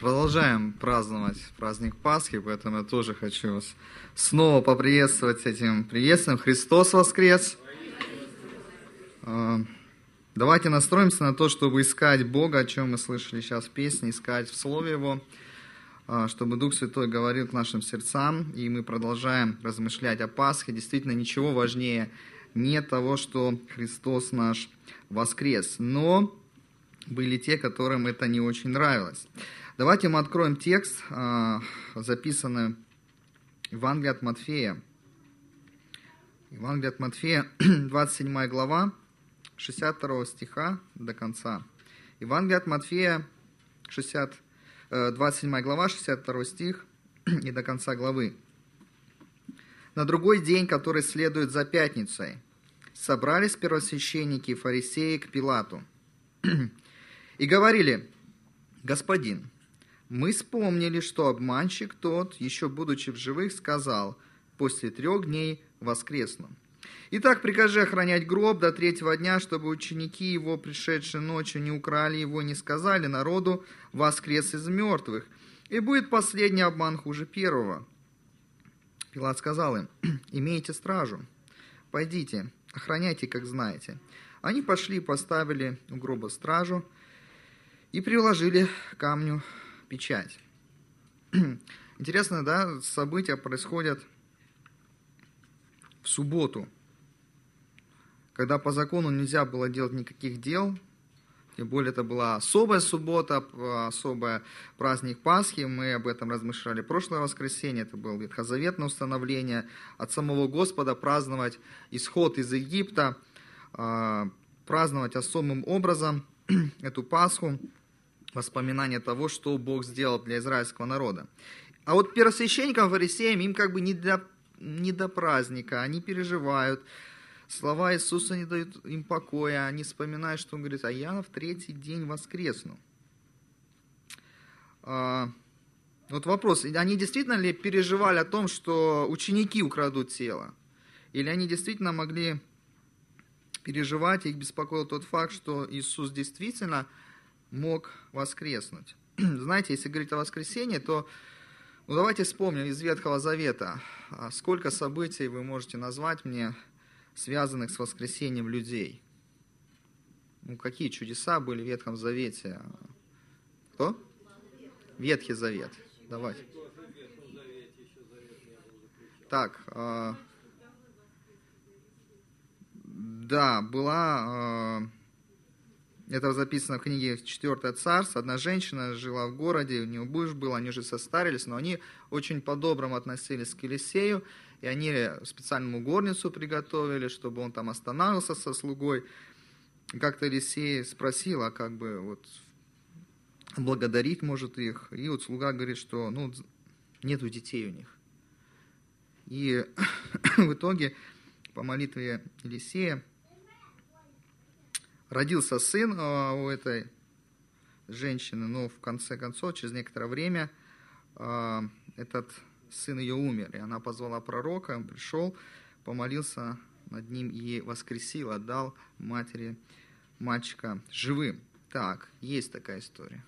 Продолжаем праздновать праздник Пасхи, поэтому я тоже хочу вас снова поприветствовать с этим приветствием. Христос воскрес! Давайте настроимся на то, чтобы искать Бога, о чем мы слышали сейчас в песне, искать в Слове Его, чтобы Дух Святой говорил к нашим сердцам, и мы продолжаем размышлять о Пасхе. Действительно, ничего важнее нет того, что Христос наш воскрес. Но были те, которым это не очень нравилось. Давайте мы откроем текст, записанный в Евангелии от Матфея. Евангелие от Матфея, 27 глава, 62 стиха до конца. Евангелие от Матфея, 27 глава, 62 стих и до конца главы. На другой день, который следует за пятницей, собрались первосвященники и фарисеи к Пилату и говорили: «Господин, мы вспомнили, что обманщик тот, еще будучи в живых, сказал: после 3 дней воскресну. Итак, прикажи охранять гроб до 3-го дня, чтобы ученики его, пришедшие ночью, не украли его и не сказали народу: воскрес из мертвых, и будет последний обман хуже первого». Пилат сказал им: «Имейте стражу, пойдите, охраняйте, как знаете». Они пошли и поставили у гроба стражу и приложили к камню печать. Интересно, да, события происходят в субботу, когда по закону нельзя было делать никаких дел, тем более это была особая суббота, особый праздник Пасхи, мы об этом размышляли прошлое воскресенье, это было ветхозаветное установление от самого Господа праздновать исход из Египта, праздновать особым образом эту Пасху, воспоминание того, что Бог сделал для израильского народа. А вот первосвященникам, фарисеям, им как бы не до праздника, они переживают. Слова Иисуса не дают им покоя, они вспоминают, что Он говорит: «А я в 3-й день воскресну». Вот вопрос, они действительно ли переживали о том, что ученики украдут тело? Или они действительно могли переживать, их беспокоил тот факт, что Иисус действительно мог воскреснуть? Знаете, если говорить о воскресении, то давайте вспомним из Ветхого Завета, сколько событий вы можете назвать мне, связанных с воскресением людей. Какие чудеса были в Ветхом Завете? Кто? Ветхий Завет. Давайте. Так, да, была, это записано в книге 4 Царств. Одна женщина жила в городе, у нее муж был, они уже состарились, но они очень по-доброму относились к Елисею, и они специальному горницу приготовили, чтобы он там останавливался со слугой. Как-то Елисей спросил, а как бы вот благодарить может их. И вот слуга говорит, что нету детей у них. И в итоге по молитве Елисея родился сын у этой женщины, но в конце концов, через некоторое время, этот сын ее умер, и она позвала пророка, он пришел, помолился над ним и воскресил, отдал матери мальчика живым. Так, есть такая история.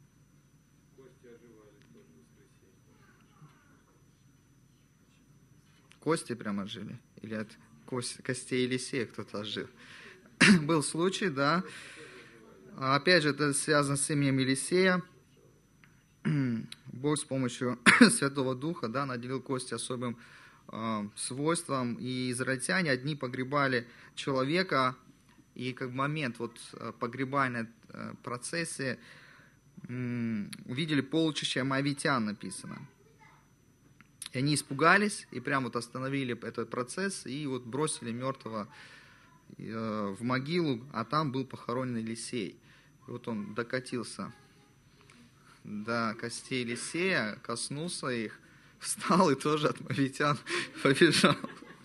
Кости прямо ожили? Или от костей Елисея кто-то ожил? Был случай, да. Опять же, это связано с именем Елисея. Бог с помощью Святого Духа, да, наделил кости особым свойством. И израильтяне одни погребали человека, и как момент погребальной процессе увидели полчища моавитян, написано. И они испугались, и прямо остановили этот процесс, и бросили мертвого в могилу, а там был похоронен Елисей. И он докатился до костей Елисея, коснулся их, встал и тоже от моавитян побежал.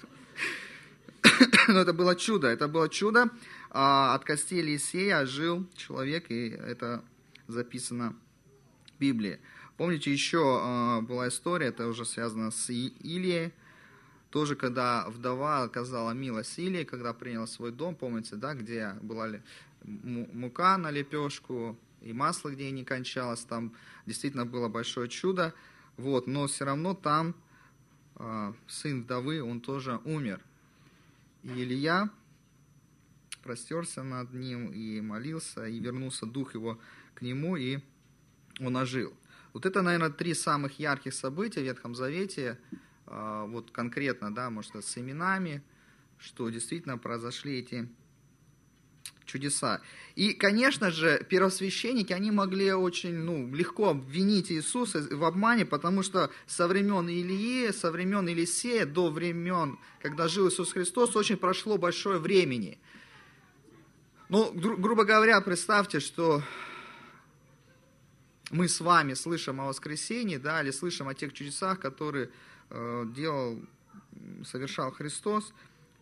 Но это было чудо. От костей Елисея ожил человек, и это записано в Библии. Помните, еще была история, это уже связано с Илией, тоже когда вдова оказала милость Илии, когда приняла свой дом, помните, да, где была мука на лепешку, и масло где не кончалось, там действительно было большое чудо, вот, но все равно там сын вдовы, он тоже умер. И Илия простерся над ним и молился, и вернулся дух его к нему, и он ожил. Вот это, наверное, 3 самых ярких события в Ветхом Завете, вот конкретно, да, может, с именами, что действительно произошли эти чудеса. И, конечно же, первосвященники, они могли очень легко обвинить Иисуса в обмане, потому что со времен Илии, со времен Елисея до времен, когда жил Иисус Христос, очень прошло большое времени. Ну, грубо говоря, представьте, что мы с вами слышим о воскресении, да, или слышим о тех чудесах, которые совершал Христос.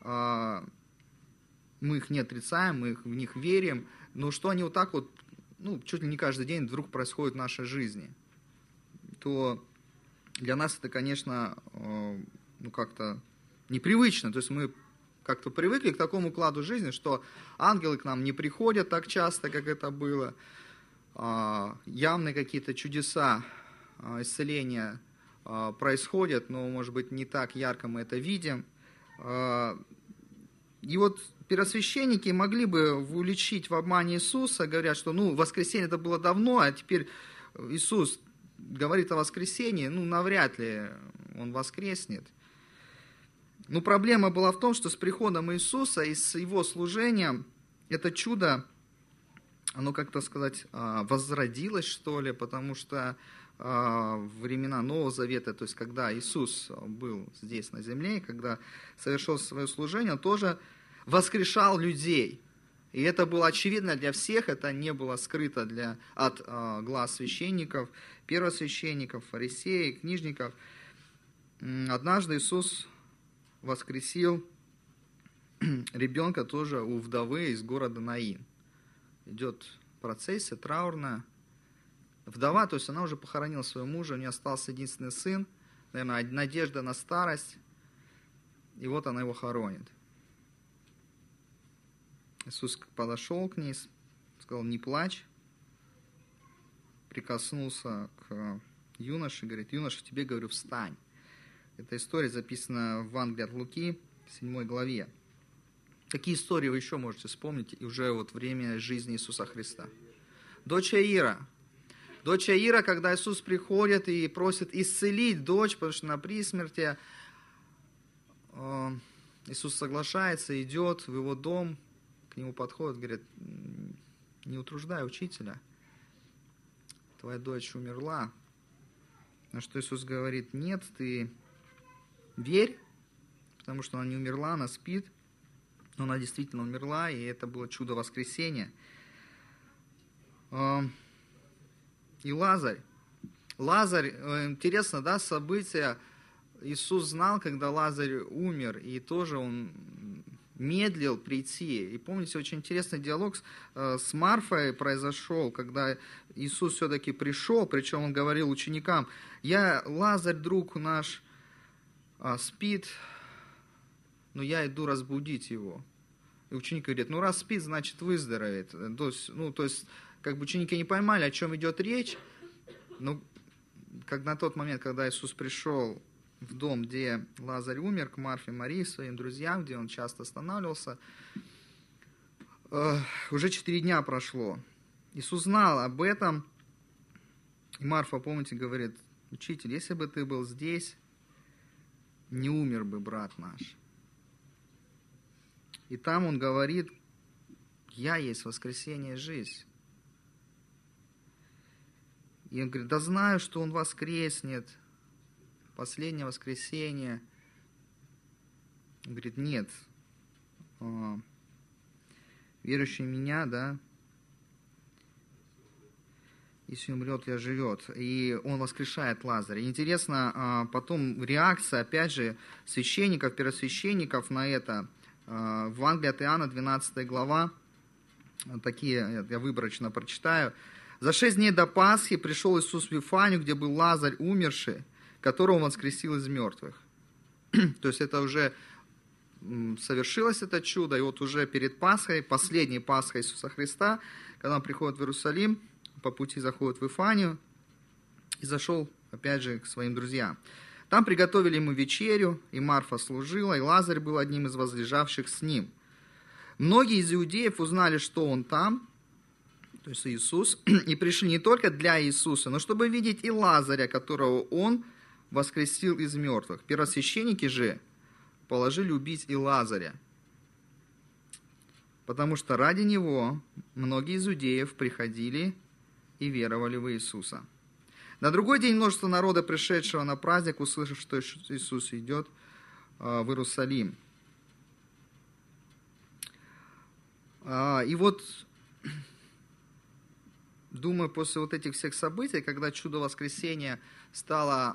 Мы их не отрицаем, мы в них верим, но что они вот так вот, чуть ли не каждый день вдруг происходит в нашей жизни, то для нас это, конечно, как-то непривычно. То есть мы как-то привыкли к такому укладу жизни, что ангелы к нам не приходят так часто, как это было. Явные какие-то чудеса, исцеления происходят, но, может быть, не так ярко мы это видим. И вот первосвященники могли бы уличить в обмане Иисуса, говорят, что воскресенье это было давно, а теперь Иисус говорит о воскресении, навряд ли он воскреснет. Но проблема была в том, что с приходом Иисуса и с его служением это чудо, оно, как-то сказать, возродилось, что ли, потому что в времена Нового Завета, то есть когда Иисус был здесь на земле, когда совершил свое служение, он тоже воскрешал людей. И это было очевидно для всех, это не было скрыто от глаз священников, первосвященников, фарисеев, книжников. Однажды Иисус воскресил ребенка тоже у вдовы из города Наин. Идет процессия траурная. Вдова, то есть она уже похоронила своего мужа, у нее остался единственный сын, наверное, надежда на старость, и вот она его хоронит. Иисус подошел к ней, сказал: не плачь, прикоснулся к юноше, говорит: юноша, тебе говорю, встань. Эта история записана в Евангелии от Луки, 7 главе. Какие истории вы еще можете вспомнить и уже вот время жизни Иисуса Христа? Дочь Иаира. Дочь Иаира, когда Иисус приходит и просит исцелить дочь, потому что она при смерти, Иисус соглашается, идет в его дом, к нему подходит, говорит: не утруждай учителя, твоя дочь умерла. На что Иисус говорит: нет, ты верь, потому что она не умерла, она спит. Но она действительно умерла, и это было чудо воскресения. И Лазарь. Лазарь, интересно, да, событие. Иисус знал, когда Лазарь умер, и тоже он медлил прийти. И помните, очень интересный диалог с Марфой произошел, когда Иисус все-таки пришел, причем он говорил ученикам: Лазарь, друг наш, спит, но я иду разбудить его. И ученик говорит: раз спит, значит выздоровеет. То есть, как бы ученики не поймали, о чем идет речь. Но как на тот момент, когда Иисус пришел в дом, где Лазарь умер, к Марфе, Марии, своим друзьям, где он часто останавливался, уже 4 дня прошло. Иисус знал об этом. И Марфа, помните, говорит: учитель, если бы ты был здесь, не умер бы брат наш. И там он говорит: я есть воскресение и жизнь. И он говорит: да знаю, что он воскреснет, последнее воскресенье. Он говорит: нет, верующий в меня, да, если умрет, я живет. И он воскрешает Лазаря. И интересно, потом реакция, опять же, священников, первосвященников на это. В Евангелии от Иоанна, 12 глава, такие я выборочно прочитаю. «За 6 дней до Пасхи пришел Иисус в Вифанию, где был Лазарь умерший, которого он воскресил из мертвых». То есть это уже совершилось это чудо, и вот уже перед Пасхой, последней Пасхой Иисуса Христа, когда он приходит в Иерусалим, по пути заходит в Вифанию и зашел, опять же, к своим друзьям. Там приготовили ему вечерю, и Марфа служила, и Лазарь был одним из возлежавших с ним. Многие из иудеев узнали, что он там, то есть Иисус, и пришли не только для Иисуса, но чтобы видеть и Лазаря, которого он воскресил из мертвых. Первосвященники же положили убить и Лазаря, потому что ради него многие из иудеев приходили и веровали в Иисуса. На другой день множество народа, пришедшего на праздник, услышав, что Иисус идет в Иерусалим. И вот, думаю, после вот этих всех событий, когда чудо воскресения стало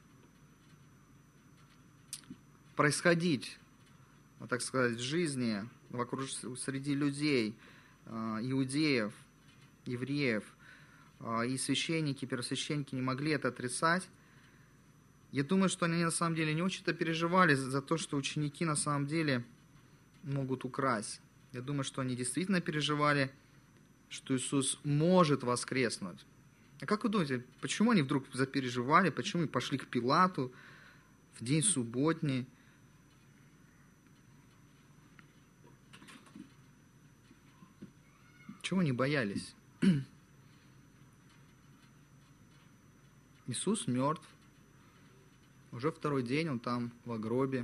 происходить, так сказать, в жизни, среди людей, иудеев, евреев, и священники, первосвященники не могли это отрицать, я думаю, что они на самом деле не очень-то переживали за то, что ученики на самом деле могут украсть. Я думаю, что они действительно переживали, что Иисус может воскреснуть. А как вы думаете, почему они вдруг запереживали, почему они пошли к Пилату в день субботний? Чего они боялись? Иисус мертв. Уже второй день он там, в гробе.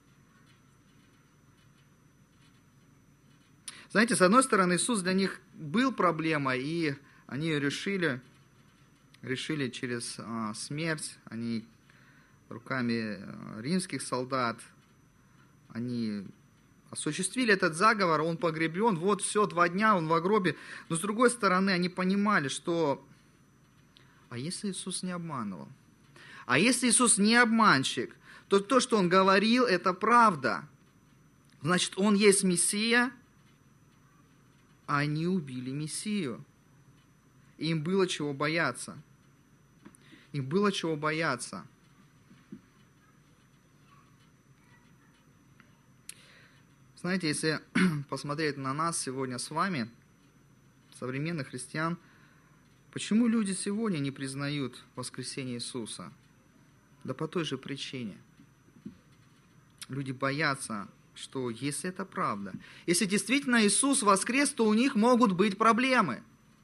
Знаете, с одной стороны, Иисус для них был проблемой, и они ее решили через смерть. Они руками римских солдат, они осуществили этот заговор, он погребен, вот все, 2 дня он в гробе. Но с другой стороны, они понимали, что а если Иисус не обманывал? А если Иисус не обманщик, то то, что Он говорил, это правда. Значит, Он есть Мессия, а они убили Мессию. И им было чего бояться. Им было чего бояться. Знаете, если посмотреть на нас сегодня с вами, современных христиан, почему люди сегодня не признают воскресение Иисуса? Да по той же причине. Люди боятся, что если это правда, если действительно Иисус воскрес, то у них могут быть проблемы.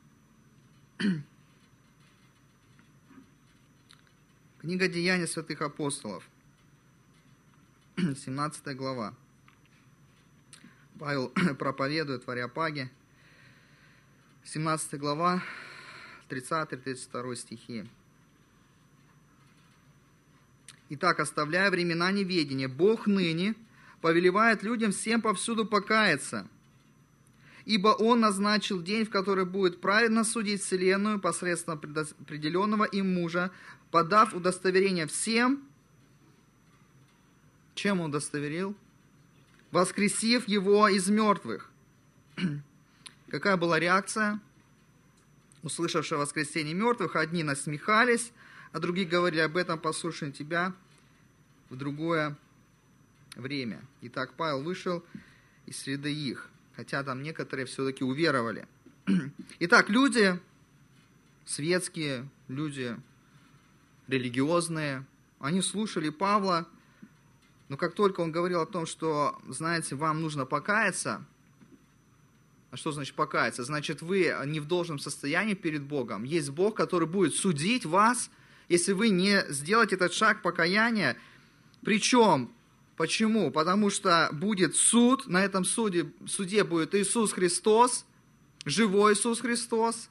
Книга Деяний святых апостолов, 17 глава. Павел проповедует в Ареопаге, 17 глава, 30-32 стихи. «Итак, оставляя времена неведения, Бог ныне повелевает людям всем повсюду покаяться, ибо Он назначил день, в который будет праведно судить вселенную посредством определенного им мужа, подав удостоверение всем». Чем Он удостоверил? «Воскресив Его из мертвых». Какая была реакция? Услышавшие воскресение мертвых, одни насмехались, а другие говорили: об этом послушаем тебя в другое время. Итак, Павел вышел из среды их, хотя там некоторые все-таки уверовали. Итак, люди светские, люди религиозные, они слушали Павла, но как только он говорил о том, что, знаете, вам нужно покаяться. А что значит покаяться? Значит, вы не в должном состоянии перед Богом. Есть Бог, который будет судить вас, если вы не сделаете этот шаг покаяния. Причем, почему? Потому что будет суд, на этом суде будет Иисус Христос, живой Иисус Христос.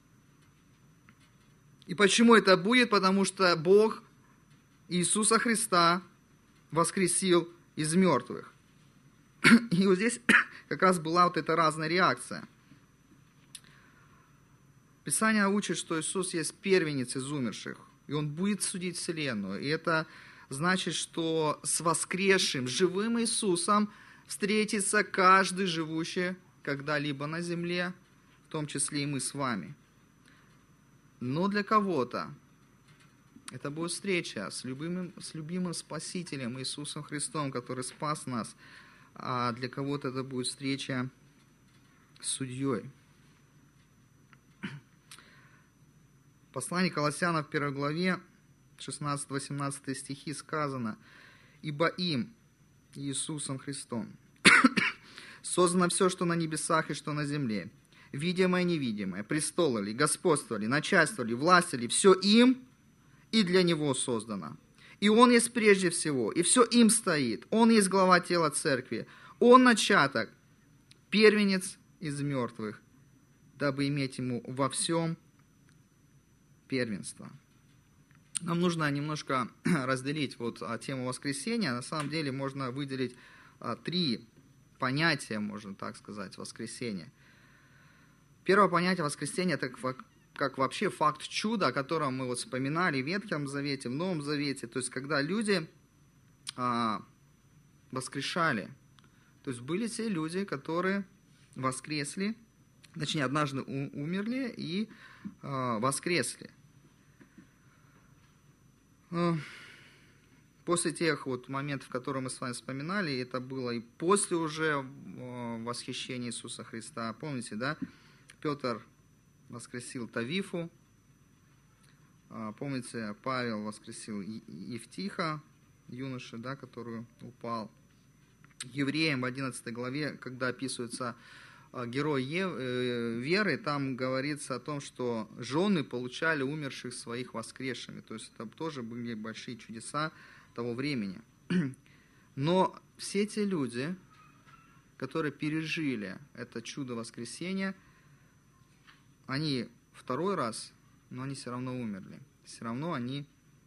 И почему это будет? Потому что Бог Иисуса Христа воскресил из мертвых. И вот здесь как раз была вот эта разная реакция. Писание учит, что Иисус есть первенец из умерших, и Он будет судить вселенную. И это значит, что с воскресшим, живым Иисусом встретится каждый живущий когда-либо на земле, в том числе и мы с вами. Но для кого-то это будет встреча с любимым Спасителем Иисусом Христом, который спас нас, а для кого-то это будет встреча с судьей. послании Колоссянам в 1 главе 16-18 стихи сказано: «Ибо им, Иисусом Христом, создано все, что на небесах и что на земле, видимое и невидимое, престолы ли, господство ли, начальство ли, власть ли, все им и для Него создано. И Он есть прежде всего, и все им стоит. Он есть глава тела церкви. Он начаток, первенец из мертвых, дабы иметь Ему во всем первенство». Нам нужно немножко разделить тему воскресения. На самом деле можно выделить 3 понятия, можно так сказать, воскресения. Первое понятие воскресения – это как вообще факт чуда, о котором мы вспоминали в Ветхом Завете, в Новом Завете. То есть, когда люди воскрешали. То есть, были те люди, которые воскресли, точнее, однажды умерли и воскресли. После тех моментов, которые мы с вами вспоминали, это было и после уже восхищения Иисуса Христа. Помните, да? Петр воскресил Тавифу. Помните, Павел воскресил Евтиха, юношу, да, который упал. Евреям в 11 главе, когда описывается герой веры, там говорится о том, что жены получали умерших своих воскресшими. То есть это тоже были большие чудеса того времени. Но все те люди, которые пережили это чудо воскресения, они второй раз, но они все равно умерли. Все равно они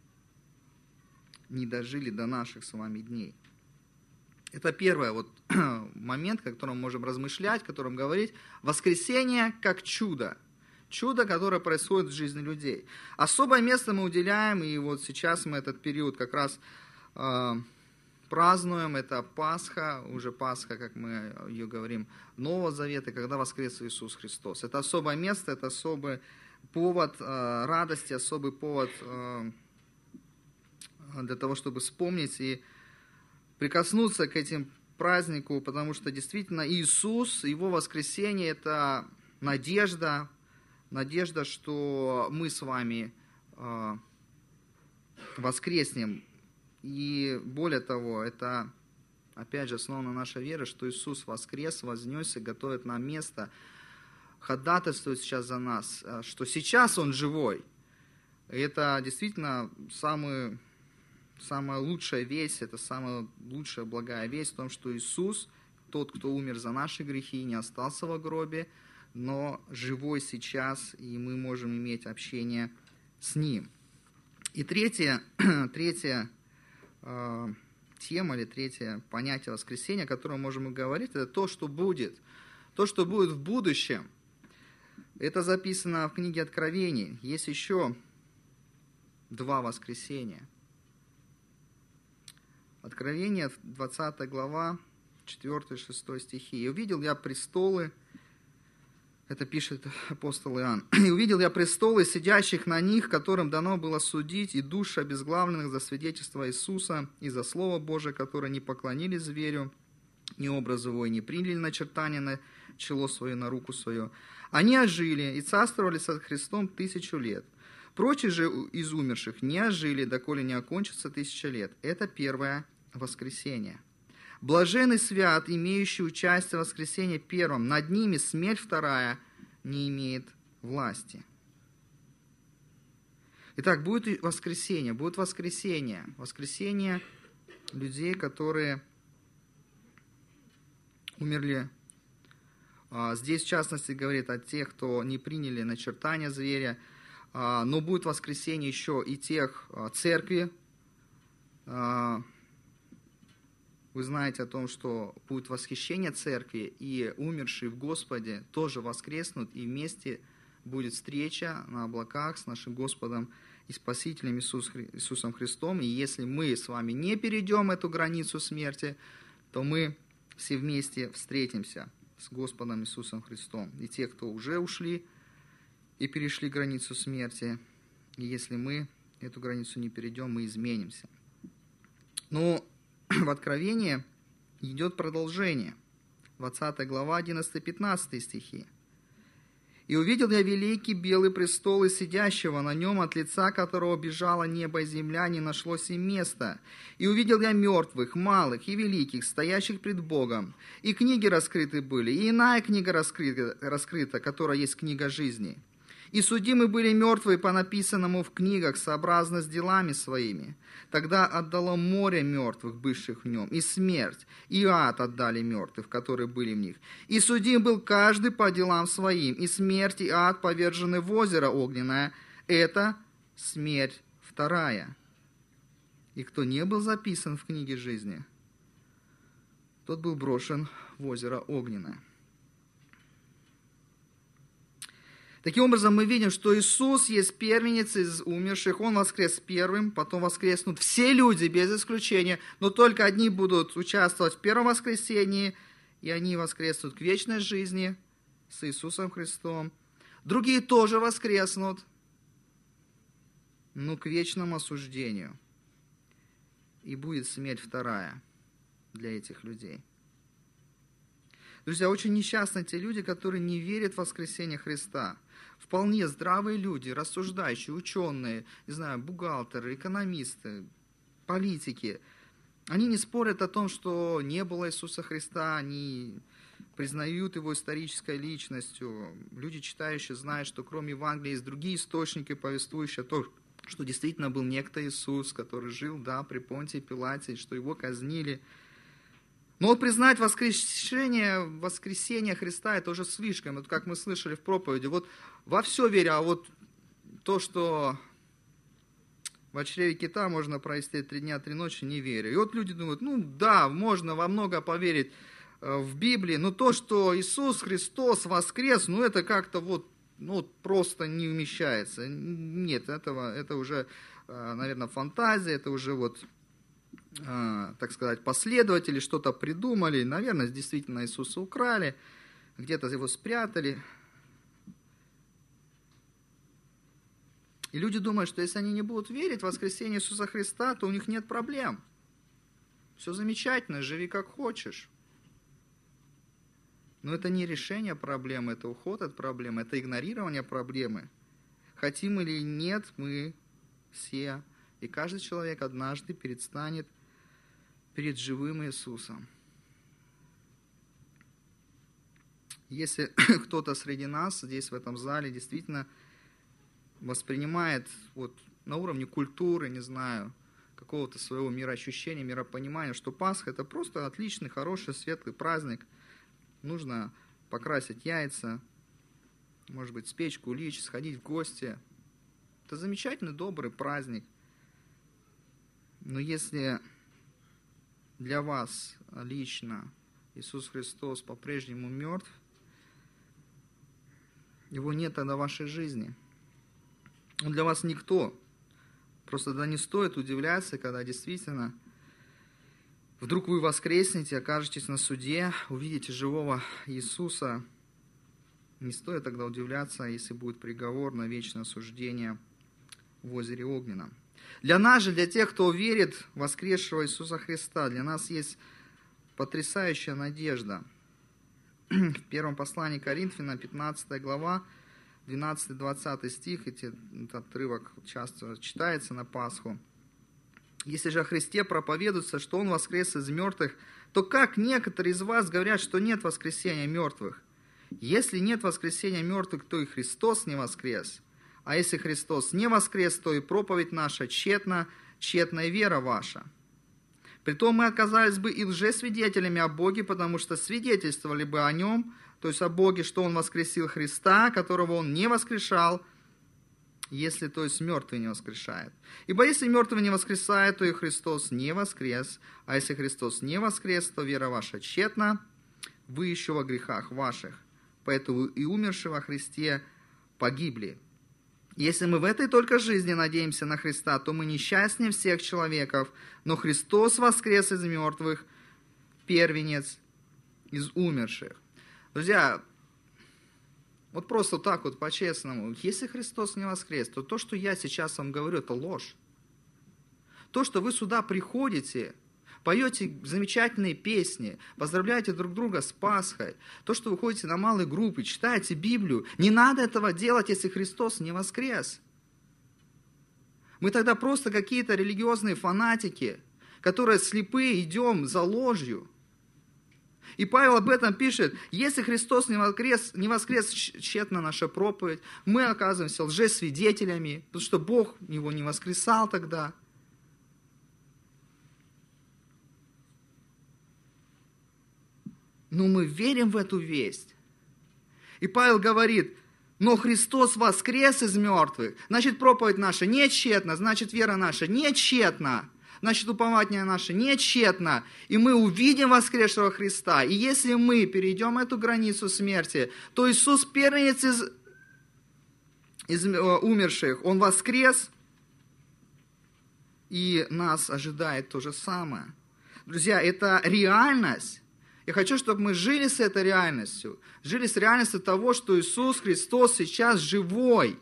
не дожили до наших с вами дней. Это первый момент, о котором мы можем размышлять, о котором говорить. Воскресение как чудо. Чудо, которое происходит в жизни людей. Особое место мы уделяем, и сейчас мы этот период как раз празднуем. Это Пасха, уже Пасха, как мы ее говорим, Нового Завета, когда воскрес Иисус Христос. Это особое место, это особый повод радости, особый повод для того, чтобы вспомнить и прикоснуться к этим празднику, потому что действительно Иисус, Его воскресение – это надежда, что мы с вами воскреснем. И более того, это, опять же, основана наша вера, что Иисус воскрес, вознесся, готовит нам место, ходатайствует сейчас за нас, что сейчас Он живой. И это действительно самая лучшая весть, это самая лучшая благая весть в том, что Иисус, тот, кто умер за наши грехи, не остался во гробе, но живой сейчас, и мы можем иметь общение с Ним. И третья тема или третье понятие воскресения, о котором мы можем говорить, это то, что будет. То, что будет в будущем. Это записано в книге Откровений. Есть еще 2 воскресения. Откровение, 20 глава, 4-6 стихи. «И увидел я престолы», это пишет апостол Иоанн, «и увидел я престолы, сидящих на них, которым дано было судить, и души обезглавленных за свидетельство Иисуса и за Слово Божие, которые не поклонились зверю, ни образу его, и не приняли начертания на чело свое, на руку свою. Они ожили и царствовали со Христом 1000 лет. Прочие же из умерших не ожили, доколе не окончится 1000 лет». Это первое воскресение. «Блажен и свят, имеющий участие в воскресении первом, над ними смерть вторая не имеет власти». Итак, будет воскресение, воскресение людей, которые умерли. Здесь, в частности, говорит о тех, кто не приняли начертания зверя, но будет воскресение еще и тех церкви. Вы знаете о том, что будет восхищение церкви, и умершие в Господе тоже воскреснут, и вместе будет встреча на облаках с нашим Господом и Спасителем Иисусом Христом. И если мы с вами не перейдем эту границу смерти, то мы все вместе встретимся с Господом Иисусом Христом. И те, кто уже ушли и перешли границу смерти, и если мы эту границу не перейдем, мы изменимся. Но в Откровении идет продолжение. 20 глава, 11-15 стихи. И увидел я великий белый престол и сидящего на нем, от лица которого бежало небо и земля, не нашлось им места. И увидел я мертвых, малых и великих, стоящих пред Богом. И книги раскрыты были, и иная книга раскрыта, которая есть книга жизни. И судимы были мертвые по написанному в книгах, сообразно с делами своими. Тогда отдало море мертвых, бывших в нем, и смерть, и ад отдали мертвых, которые были в них. И судим был каждый по делам своим, и смерть, и ад повержены в озеро огненное. Это смерть вторая. И кто не был записан в книге жизни, тот был брошен в озеро огненное. Таким образом, мы видим, что Иисус есть первенец из умерших. Он воскрес первым, потом воскреснут все люди без исключения, но только одни будут участвовать в первом воскресении, и они воскреснут к вечной жизни с Иисусом Христом. Другие тоже воскреснут, но к вечному осуждению. И будет смерть вторая для этих людей. Друзья, очень несчастны те люди, которые не верят в воскресение Христа. Вполне здравые люди, рассуждающие, ученые, не знаю, бухгалтеры, экономисты, политики. Они не спорят о том, что не было Иисуса Христа, они признают Его исторической личностью. Люди, читающие, знают, что кроме Евангелия есть другие источники, повествующие о том, что действительно был некто Иисус, который жил, да, при Понтии Пилате, что Его казнили. Но вот признать воскресение Христа, это уже слишком. Вот как мы слышали в проповеди, вот во все верю, а вот то, что в чреве кита можно провести 3 дня, 3 ночи, не верю. И вот люди думают, ну да, можно во много поверить в Библии, но то, что Иисус Христос воскрес, ну это как-то вот просто не умещается. Нет, это уже, наверное, фантазия, это уже вот... так сказать, последователи что-то придумали, наверное, действительно Иисуса украли, где-то его спрятали. И люди думают, что если они не будут верить в воскресение Иисуса Христа, то у них нет проблем. Все замечательно, живи как хочешь. Но это не решение проблемы, это уход от проблемы, это игнорирование проблемы. Хотим или нет, мы все, и каждый человек однажды предстанет перед живым Иисусом. Если кто-то среди нас здесь, в этом зале, действительно воспринимает вот на уровне культуры, не знаю, какого-то своего мироощущения, миропонимания, что Пасха – это просто отличный, хороший, светлый праздник. Нужно покрасить яйца, может быть, спечь кулич, сходить в гости. Это замечательный, добрый праздник. Но если для вас лично Иисус Христос по-прежнему мертв, Его нет тогда в вашей жизни. Он для вас никто. Просто да не стоит удивляться, когда действительно вдруг вы воскреснете, окажетесь на суде, увидите живого Иисуса. Не стоит тогда удивляться, если будет приговор на вечное осуждение в озере Огненном. Для нас же, для тех, кто верит в воскресшего Иисуса Христа, для нас есть потрясающая надежда. В первом послании Коринфянам, 15 глава, 12-20 стих, этот отрывок часто читается на Пасху. «Если же о Христе проповедуется, что Он воскрес из мертвых, то как некоторые из вас говорят, что нет воскресения мертвых? Если нет воскресения мертвых, то и Христос не воскрес. А если Христос не воскрес, то и проповедь наша тщетна, тщетна и вера ваша. Притом мы оказались бы и лжесвидетелями о Боге, потому что свидетельствовали бы о Нем, то есть о Боге, что Он воскресил Христа, которого Он не воскрешал, если, то есть, мертвый не воскрешает. Ибо если мертвый не воскресает, то и Христос не воскрес. А если Христос не воскрес, то вера ваша тщетна, вы еще во грехах ваших. Поэтому и умершие во Христе погибли. Если мы в этой только жизни надеемся на Христа, то мы несчастнее всех человеков, но Христос воскрес из мертвых, первенец из умерших». Друзья, вот просто так вот по-честному, если Христос не воскрес, то то, что я сейчас вам говорю, это ложь. То, что вы сюда приходите, поете замечательные песни, поздравляете друг друга с Пасхой, то, что вы ходите на малые группы, читаете Библию, не надо этого делать, если Христос не воскрес. Мы тогда просто какие-то религиозные фанатики, которые слепые идем за ложью. И Павел об этом пишет: если Христос не воскрес, тщетна наша проповедь, мы оказываемся лжесвидетелями, потому что Бог его не воскресал тогда. Но мы верим в эту весть. И Павел говорит: но Христос воскрес из мертвых, значит, проповедь наша не тщетна, значит, вера наша не тщетна, значит, упование наше не тщетно, и мы увидим воскресшего Христа. И если мы перейдем эту границу смерти, то Иисус, первенец из умерших, Он воскрес, и нас ожидает то же самое. Друзья, это реальность. Я хочу, чтобы мы жили с этой реальностью. Жили с реальностью того, что Иисус Христос сейчас живой.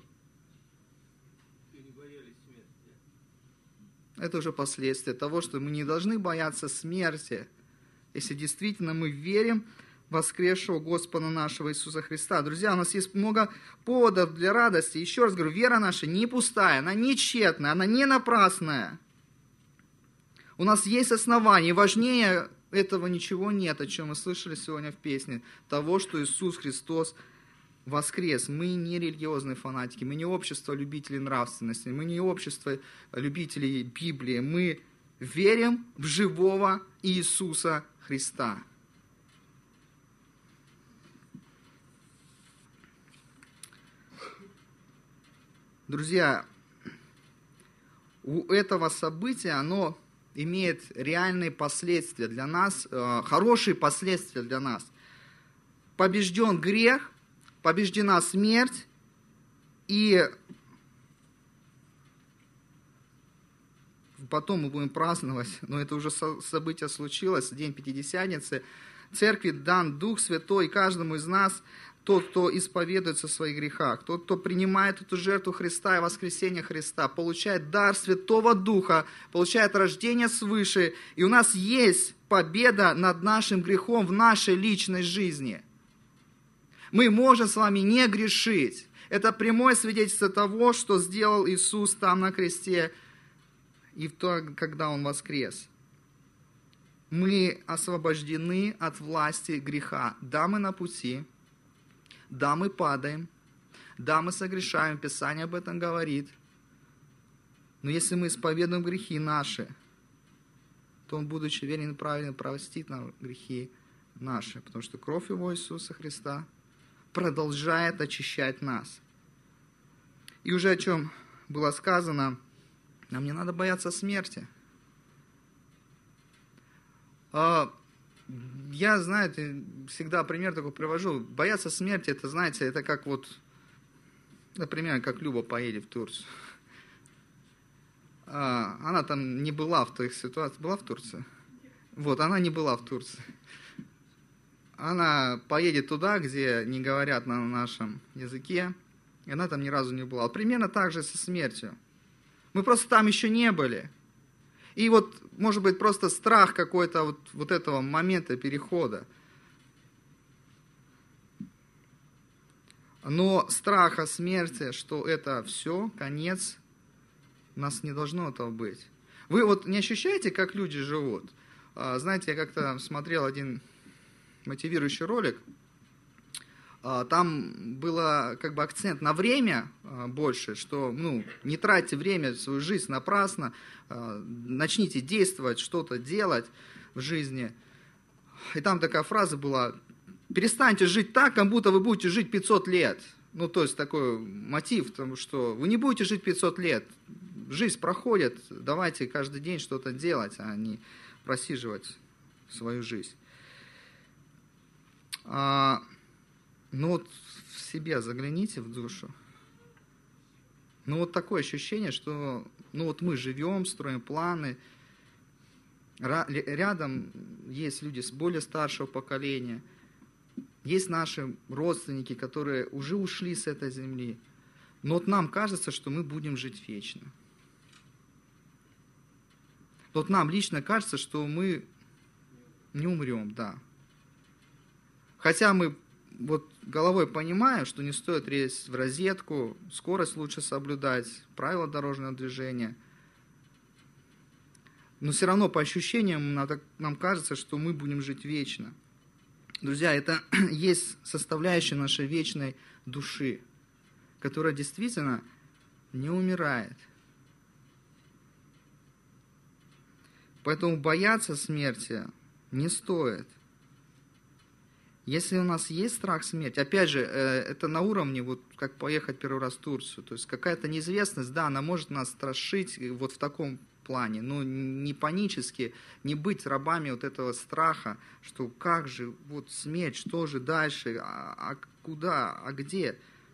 Это уже последствия того, что мы не должны бояться смерти, если действительно мы верим в воскресшего Господа нашего Иисуса Христа. Друзья, у нас есть много поводов для радости. Еще раз говорю, вера наша не пустая, она не тщетная, она не напрасная. У нас есть основания, важнее этого ничего нет, о чем мы слышали сегодня в песне, того, что Иисус Христос воскрес. Мы не религиозные фанатики, мы не общество любителей нравственности, мы не общество любителей Библии, мы верим в живого Иисуса Христа. Друзья, у этого события, оно имеет реальные последствия для нас, хорошие последствия для нас. Побежден грех, побеждена смерть, и потом мы будем праздновать, но это уже событие случилось, день Пятидесятницы. Церкви дан Дух Святой, и каждому из нас, тот, кто исповедуется в своих грехах, тот, кто принимает эту жертву Христа и воскресение Христа, получает дар Святого Духа, получает рождение свыше, и у нас есть победа над нашим грехом в нашей личной жизни. Мы можем с вами не грешить. Это прямое свидетельство того, что сделал Иисус там на кресте, и в то, когда Он воскрес. Мы освобождены от власти греха. Да, мы на пути. Да, мы падаем. Да, мы согрешаем. Писание об этом говорит. Но если мы исповедуем грехи наши, то Он, будучи верен и праведен, простит нам грехи наши. Потому что кровь Его, Иисуса Христа, продолжает очищать нас. И уже о чем было сказано, нам не надо бояться смерти. Я, знаете, всегда пример такой привожу. Бояться смерти, это, знаете, это как вот, например, как Люба поедет в Турцию. Она там не была в той ситуации. Была в Турции? Вот, она не была в Турции. Она поедет туда, где не говорят на нашем языке, и она там ни разу не была. Примерно так же со смертью. Мы просто там еще не были. И вот, может быть, просто страх какой-то вот этого момента перехода. Но страх о смерти, что это все, конец, у нас не должно этого быть. Вы вот не ощущаете, как люди живут? Знаете, я как-то смотрел один мотивирующий ролик. Там было как бы акцент на время больше, что не тратьте время, свою жизнь напрасно, начните действовать, что-то делать в жизни. И там такая фраза была: перестаньте жить так, как будто вы будете жить 500 лет. То есть такой мотив, потому что вы не будете жить 500 лет. Жизнь проходит, давайте каждый день что-то делать, а не просиживать свою жизнь. Вот в себя загляните в душу. Вот такое ощущение, что вот мы живем, строим планы. Рядом есть люди с более старшего поколения. Есть наши родственники, которые уже ушли с этой земли. Но вот нам кажется, что мы будем жить вечно. Вот нам лично кажется, что мы не умрем, да. Хотя мы вот головой понимаем, что не стоит лезть в розетку, скорость лучше соблюдать, правила дорожного движения. Но все равно по ощущениям нам кажется, что мы будем жить вечно. Друзья, это есть составляющая нашей вечной души, которая действительно не умирает. Поэтому бояться смерти не стоит. Если у нас есть страх смерти, опять же, это на уровне, вот как поехать первый раз в Турцию, то есть какая-то неизвестность, да, она может нас страшить вот в таком плане, но не панически, не быть рабами вот этого страха, что как же, вот смерть, что же дальше, а куда, а где?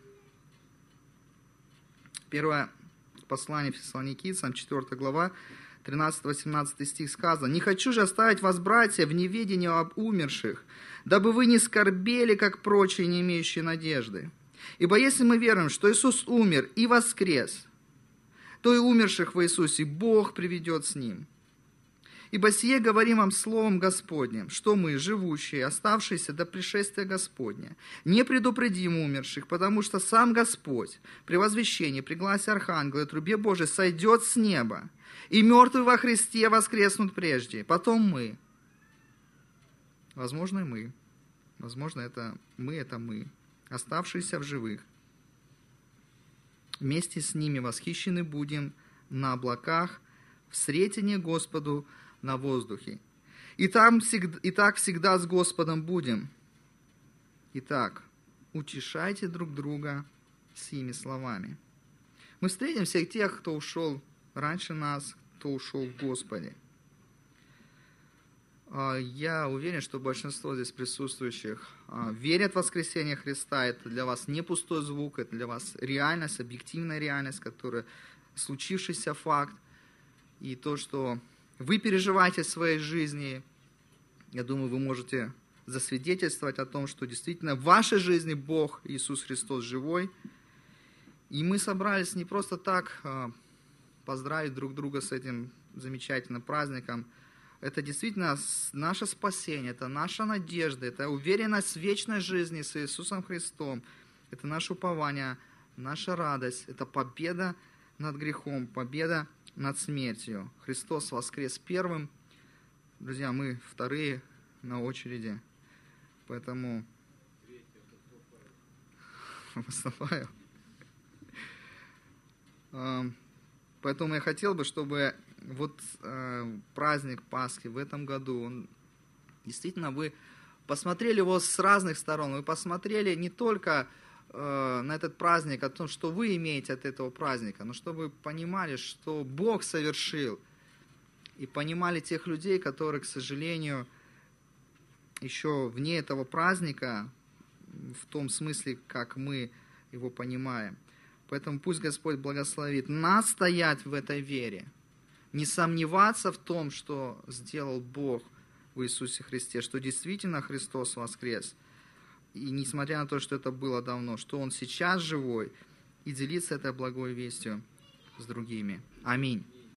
Первое послание Фессалоникийцам, 4 глава, 13-18 стих сказано: «Не хочу же оставить вас, братья, в неведении об умерших, дабы вы не скорбели, как прочие, не имеющие надежды. Ибо если мы веруем, что Иисус умер и воскрес, то и умерших в Иисусе Бог приведет с Ним. Ибо сие говорим вам словом Господним, что мы, живущие, оставшиеся до пришествия Господня, не предупредим умерших, потому что сам Господь при возвещении, при гласе архангела и трубе Божией сойдет с неба, и мертвые во Христе воскреснут прежде, потом мы». Возможно, и мы. Возможно, это мы, оставшиеся в живых. Вместе с ними восхищены будем на облаках, встретение Господу на воздухе. И так всегда с Господом будем. Итак, утешайте друг друга сими словами. Мы встретим всех тех, кто ушел раньше нас, кто ушел в Господе. Я уверен, что большинство здесь присутствующих верят в воскресение Христа. Это для вас не пустой звук, это для вас реальность, объективная реальность, которая случившийся факт. И то, что вы переживаете в своей жизни, я думаю, вы можете засвидетельствовать о том, что действительно в вашей жизни Бог, Иисус Христос, живой. И мы собрались не просто так поздравить друг друга с этим замечательным праздником. Это действительно наше спасение, это наша надежда, это уверенность в вечной жизни с Иисусом Христом. Это наше упование, наша радость, это победа над грехом, победа над смертью. Христос воскрес первым. Друзья, мы вторые на очереди. Поэтому выступаю. Поэтому я хотел бы, чтобы вот праздник Пасхи в этом году, действительно вы посмотрели его с разных сторон. Вы посмотрели не только на этот праздник, о том, что вы имеете от этого праздника, но чтобы понимали, что Бог совершил, и понимали тех людей, которые, к сожалению, еще вне этого праздника, в том смысле, как мы его понимаем. Поэтому пусть Господь благословит нас стоять в этой вере, не сомневаться в том, что сделал Бог в Иисусе Христе, что действительно Христос воскрес. И несмотря на то, что это было давно, что Он сейчас живой, и делиться этой благой вестью с другими. Аминь.